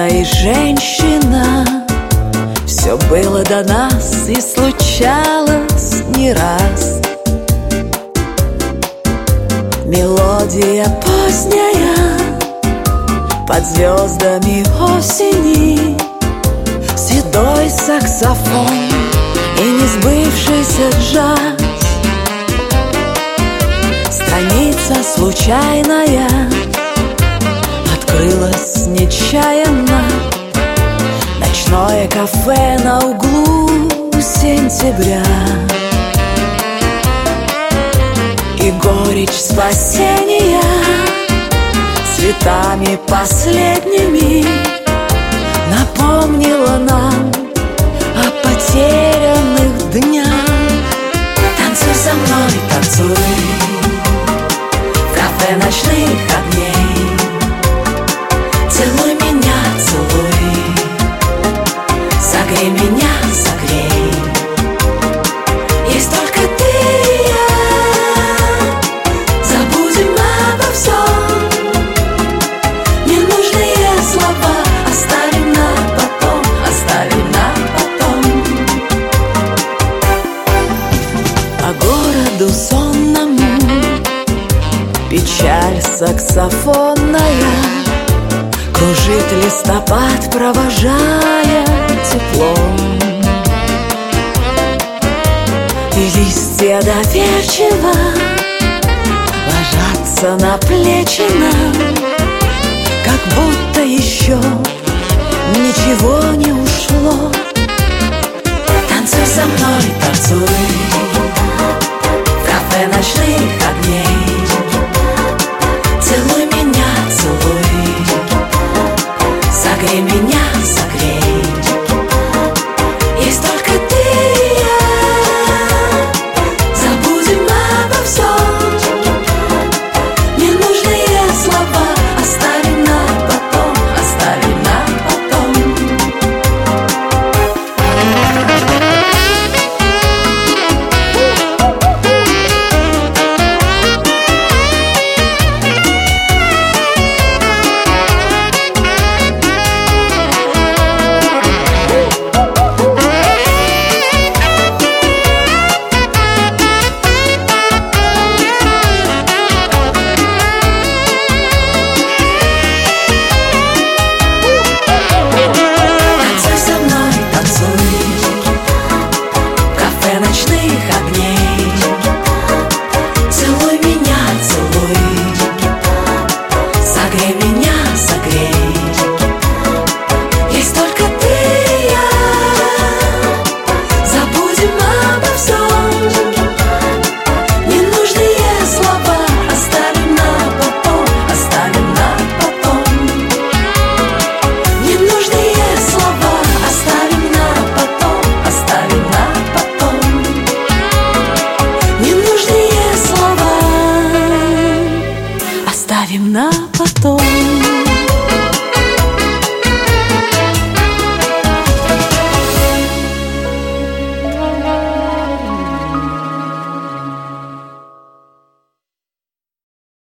мужчина и женщина. Все было до нас и случалось не раз. Мелодия поздняя под звездами осени, седой саксофон и несбывшийся джаз. Страница случайная открылась нечаянно. Ночное кафе на углу сентября. И горечь спасения цветами последними напомнила нам о потерянных днях. Танцуй со мной, танцуй в кафе ночных огней. Целуй меня, целуй, согрей меня, согрей. Есть только ты и я, забудем обо всем. Ненужные слова оставим на потом, оставим на потом. А городу сонному печаль саксофонная кружит листопад, провожая теплом. И листья доверчиво ложатся на плечи нам, как будто еще ничего не ушло. Танцуй со мной, танцуй в кафе ночных огней. Целуй меня, целуй, согрей меня, согрей. Есть только ты и я, забудем обо всем. Ненужные слова оставим на потом, оставим на потом. Оставим на потом.